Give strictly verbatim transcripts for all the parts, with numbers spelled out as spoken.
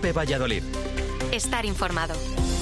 COPE Valladolid. Estar informado.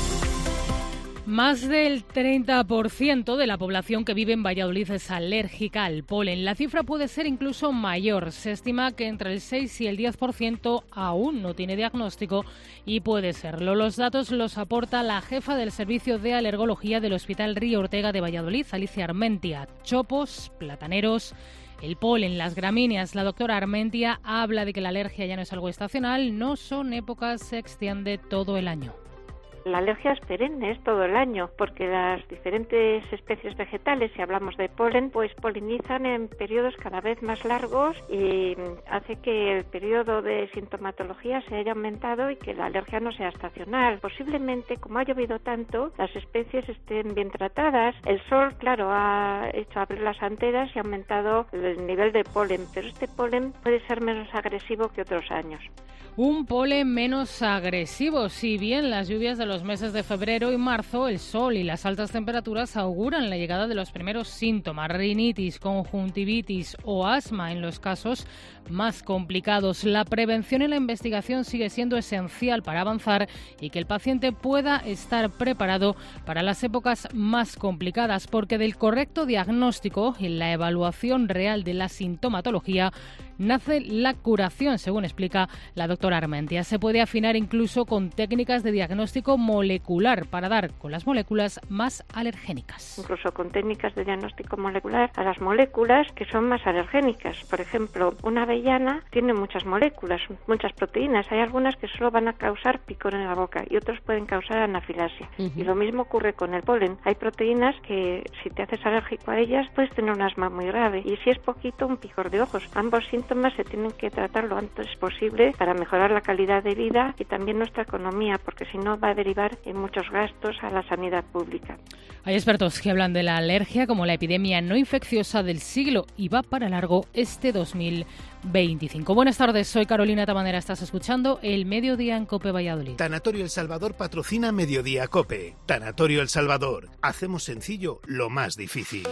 Más del treinta por ciento de la población que vive en Valladolid es alérgica al polen. La cifra puede ser incluso mayor. Se estima que entre el seis y el diez por ciento aún no tiene diagnóstico y puede serlo. Los datos los aporta la jefa del Servicio de Alergología del Hospital Río Ortega de Valladolid, Alicia Armentia. Chopos, plataneros, el polen, las gramíneas. La doctora Armentia habla de que la alergia ya no es algo estacional, no son épocas, se extiende todo el año. La alergia es perenne, es todo el año, porque las diferentes especies vegetales, si hablamos de polen, pues polinizan en periodos cada vez más largos y hace que el periodo de sintomatología se haya aumentado y que la alergia no sea estacional. Posiblemente, como ha llovido tanto, las especies estén bien tratadas. El sol, claro, ha hecho abrir las anteras y ha aumentado el nivel de polen, pero este polen puede ser menos agresivo que otros años. Un polen menos agresivo. Si bien las lluvias de los meses de febrero y marzo, el sol y las altas temperaturas auguran la llegada de los primeros síntomas, rinitis, conjuntivitis o asma en los casos más complicados. La prevención y la investigación sigue siendo esencial para avanzar y que el paciente pueda estar preparado para las épocas más complicadas, porque del correcto diagnóstico y la evaluación real de la sintomatología nace la curación, según explica la doctora Armentia. Se puede afinar incluso con técnicas de diagnóstico molecular para dar con las moléculas más alergénicas. Incluso con técnicas de diagnóstico molecular a las moléculas que son más alergénicas. Por ejemplo, una avellana tiene muchas moléculas, muchas proteínas. Hay algunas que solo van a causar picor en la boca y otros pueden causar anafilaxia. Uh-huh. Y lo mismo ocurre con el polen. Hay proteínas que si te haces alérgico a ellas puedes tener un asma muy grave y si es poquito un picor de ojos. Ambos síntomas se tienen que tratar lo antes posible para mejorar la calidad de vida y también nuestra economía, porque si no va a derivar en muchos gastos a la sanidad pública. Hay expertos que hablan de la alergia como la epidemia no infecciosa del siglo y va para largo este dos mil veinticinco. Buenas tardes, soy Carolina Tabanera, estás escuchando El Mediodía en COPE Valladolid. Tanatorio El Salvador patrocina Mediodía COPE. Tanatorio El Salvador. Hacemos sencillo lo más difícil.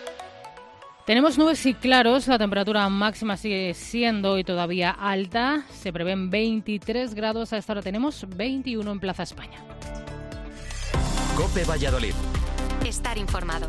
Tenemos nubes y claros, la temperatura máxima sigue siendo hoy todavía alta, se prevén veintitrés grados, a esta hora tenemos veintiuno en Plaza España. COPE Valladolid. Estar informado.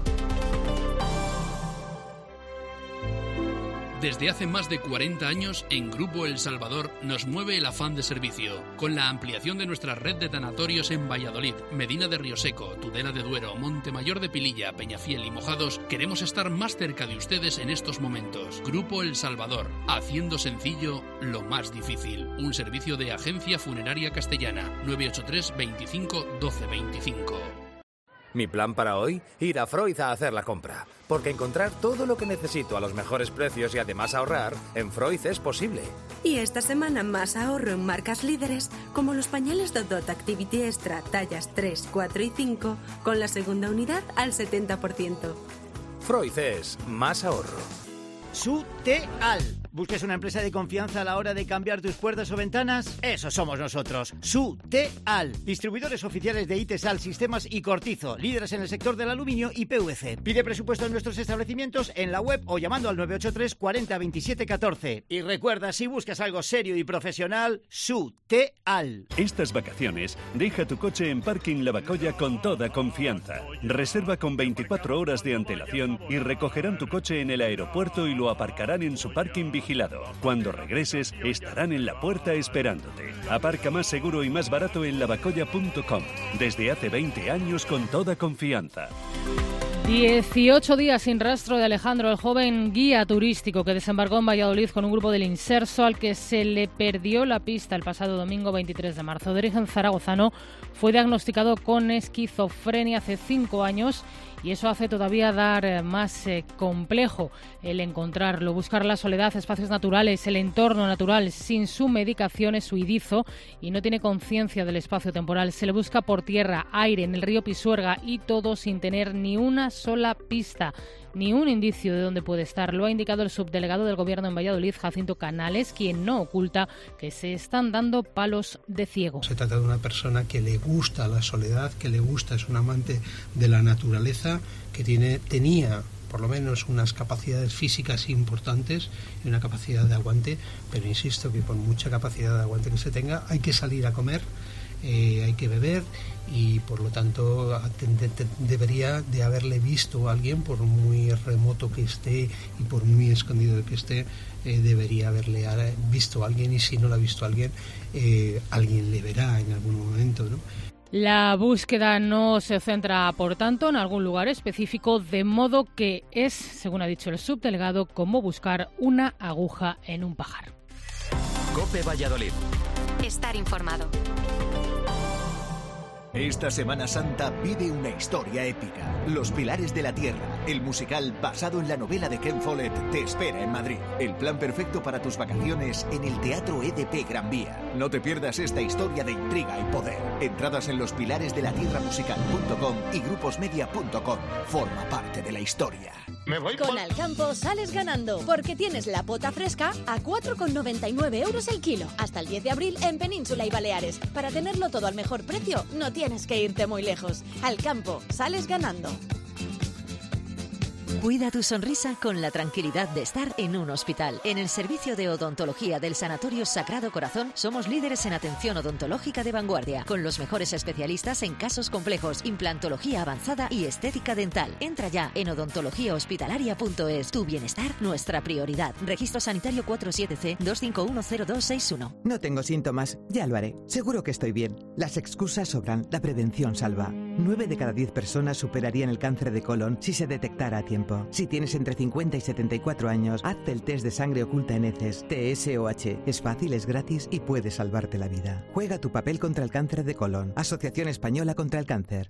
Desde hace más de cuarenta años, en Grupo El Salvador nos mueve el afán de servicio. Con la ampliación de nuestra red de tanatorios en Valladolid, Medina de Rioseco, Tudela de Duero, Montemayor de Pililla, Peñafiel y Mojados, queremos estar más cerca de ustedes en estos momentos. Grupo El Salvador, haciendo sencillo lo más difícil. Un servicio de Agencia Funeraria Castellana. nueve ocho tres, veinticinco, doce veinticinco. Mi plan para hoy, ir a Freud a hacer la compra. Porque encontrar todo lo que necesito a los mejores precios y además ahorrar, en Freud es posible. Y esta semana más ahorro en marcas líderes, como los pañales Dodot Activity Extra, tallas tres, cuatro y cinco, con la segunda unidad al setenta por ciento. Freud es más ahorro. Suteal. ¿Buscas una empresa de confianza a la hora de cambiar tus puertas o ventanas? Eso somos nosotros. Suteal. Distribuidores oficiales de Itesal, Sistemas y Cortizo. Líderes en el sector del aluminio y P V C. Pide presupuesto en nuestros establecimientos en la web o llamando al nueve ocho tres, cuarenta, veintisiete, catorce. Y recuerda, si buscas algo serio y profesional, Suteal. Estas vacaciones, deja tu coche en Parking Lavacolla con toda confianza. Reserva con veinticuatro horas de antelación y recogerán tu coche en el aeropuerto y lo aparcarán en su parking vigilado. Cuando regreses, estarán en la puerta esperándote. Aparca más seguro y más barato en lavacolla punto com. Desde hace veinte años con toda confianza. dieciocho días sin rastro de Alejandro, el joven guía turístico que desembarcó en Valladolid con un grupo del Inserso al que se le perdió la pista el pasado domingo veintitrés de marzo. De origen zaragozano, fue diagnosticado con esquizofrenia hace cinco años y eso hace todavía dar más eh, complejo el encontrarlo. Buscar la soledad, espacios naturales, el entorno natural. Sin su medicación es huidizo y no tiene conciencia del espacio temporal. Se le busca por tierra, aire, en el río Pisuerga y todo sin tener ni una sola pista, ni un indicio de dónde puede estar. Lo ha indicado el subdelegado del Gobierno en Valladolid, Jacinto Canales, quien no oculta que se están dando palos de ciego. Se trata de una persona que le gusta la soledad, que le gusta, es un amante de la naturaleza, que tiene, tenía por lo menos unas capacidades físicas importantes y una capacidad de aguante, pero insisto que por mucha capacidad de aguante que se tenga, hay que salir a comer, eh, hay que beber, y por lo tanto de, de, debería de haberle visto a alguien, por muy remoto que esté y por muy escondido que esté, eh, debería haberle visto a alguien, y si no lo ha visto a alguien, eh, alguien le verá en algún momento, ¿no? La búsqueda no se centra, por tanto, en algún lugar específico, de modo que es, según ha dicho el subdelegado, como buscar una aguja en un pajar. COPE Valladolid. Estar informado. Esta Semana Santa vive una historia épica. Los Pilares de la Tierra, el musical basado en la novela de Ken Follett, te espera en Madrid. El plan perfecto para tus vacaciones en el Teatro E D P Gran Vía. No te pierdas esta historia de intriga y poder. Entradas en lospilaresdelatierra musical punto com y gruposmedia punto com. Forma parte de la historia. Me voy con Alcampo sales ganando, porque tienes la pota fresca a cuatro con noventa y nueve euros el kilo. Hasta el diez de abril en Península y Baleares. Para tenerlo todo al mejor precio, no tienes que irte muy lejos. Alcampo, sales ganando. Cuida tu sonrisa con la tranquilidad de estar en un hospital. En el servicio de odontología del Sanatorio Sagrado Corazón somos líderes en atención odontológica de vanguardia, con los mejores especialistas en casos complejos, implantología avanzada y estética dental. Entra ya en odontología hospitalaria punto es. Tu bienestar, nuestra prioridad. Registro sanitario cuatro siete C dos cinco uno cero dos seis uno. No tengo síntomas, ya lo haré. Seguro que estoy bien. Las excusas sobran, la prevención salva. nueve de cada diez personas superarían el cáncer de colon si se detectara a tiempo. Si tienes entre cincuenta y setenta y cuatro años, hazte el test de sangre oculta en heces, T S O H. Es fácil, es gratis y puede salvarte la vida. Juega tu papel contra el cáncer de colon. Asociación Española contra el Cáncer.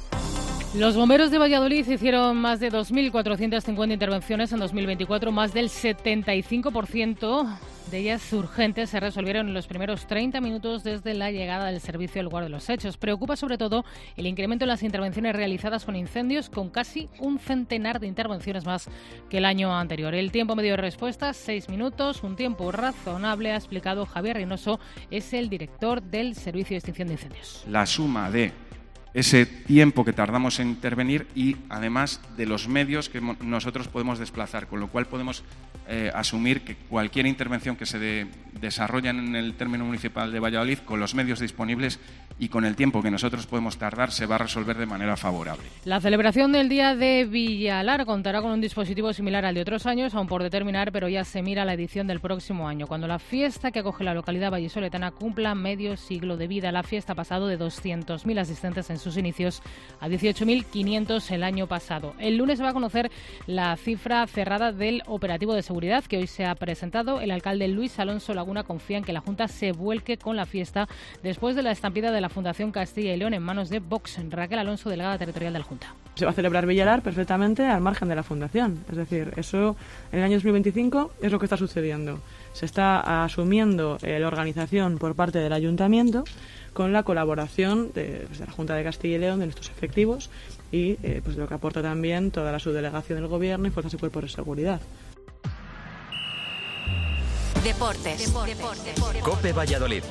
Los bomberos de Valladolid hicieron más de dos mil cuatrocientas cincuenta intervenciones en dos mil veinticuatro, más del setenta y cinco por ciento de ellas urgentes se resolvieron en los primeros treinta minutos desde la llegada del servicio al lugar de los hechos. Preocupa sobre todo el incremento en las intervenciones realizadas con incendios, con casi un centenar de intervenciones más que el año anterior. El tiempo medio de respuesta, seis minutos, un tiempo razonable, ha explicado Javier Reynoso, es el director del Servicio de Extinción de Incendios. La suma de ese tiempo que tardamos en intervenir y además de los medios que nosotros podemos desplazar, con lo cual podemos eh, asumir que cualquier intervención que se de, desarrolla en el término municipal de Valladolid, con los medios disponibles y con el tiempo que nosotros podemos tardar, se va a resolver de manera favorable. La celebración del Día de Villalar contará con un dispositivo similar al de otros años, aún por determinar, pero ya se mira la edición del próximo año, cuando la fiesta que acoge la localidad vallisoletana cumpla medio siglo de vida. La fiesta ha pasado de doscientos mil asistentes en sus inicios a dieciocho mil quinientos el año pasado. El lunes se va a conocer la cifra cerrada del operativo de seguridad que hoy se ha presentado. El alcalde Luis Alonso Laguna confía en que la Junta se vuelque con la fiesta después de la estampida de la Fundación Castilla y León en manos de Vox. Raquel Alonso, delegada territorial de la Junta. Se va a celebrar Villalar perfectamente al margen de la Fundación. Es decir, eso en el año dos mil veinticinco es lo que está sucediendo. Se está asumiendo eh, la organización por parte del Ayuntamiento con la colaboración de, pues, de la Junta de Castilla y León, de nuestros efectivos y eh, pues lo que aporta también toda la subdelegación del Gobierno y fuerzas y cuerpos de seguridad. Deportes. Deportes. Deportes. COPE Valladolid.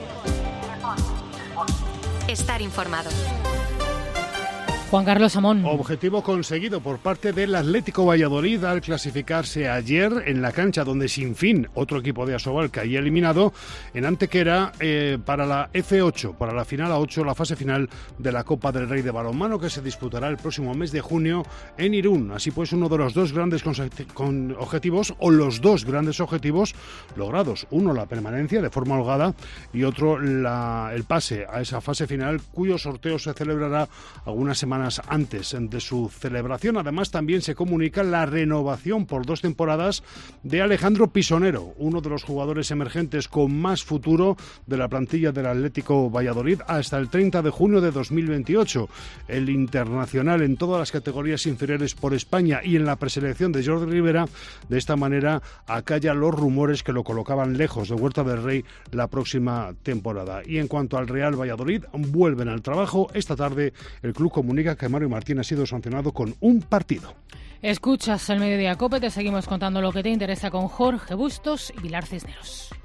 Estar informado. Juan Carlos Amón. Objetivo conseguido por parte del Atlético Valladolid al clasificarse ayer en la cancha donde Sinfín, otro equipo de Asobal, caía eliminado en Antequera eh, para la F ocho, para la final a ocho, la fase final de la Copa del Rey de Balonmano que se disputará el próximo mes de junio en Irún. Así pues, uno de los dos grandes con objetivos o los dos grandes objetivos logrados. Uno, la permanencia de forma holgada y otro, la, el pase a esa fase final cuyo sorteo se celebrará algunas semanas antes de su celebración. Además, también se comunica la renovación por dos temporadas de Alejandro Pisonero, uno de los jugadores emergentes con más futuro de la plantilla del Atlético Valladolid hasta el treinta de junio de dos mil veintiocho. El internacional en todas las categorías inferiores por España y en la preselección de Jordi Rivera, de esta manera acalla los rumores que lo colocaban lejos de Huerta del Rey la próxima temporada. Y en cuanto al Real Valladolid, vuelven al trabajo. Esta tarde el club comunica que Mario Martín ha sido sancionado con un partido. Escuchas el Mediodía COPE, te seguimos contando lo que te interesa con Jorge Bustos y Pilar Cisneros.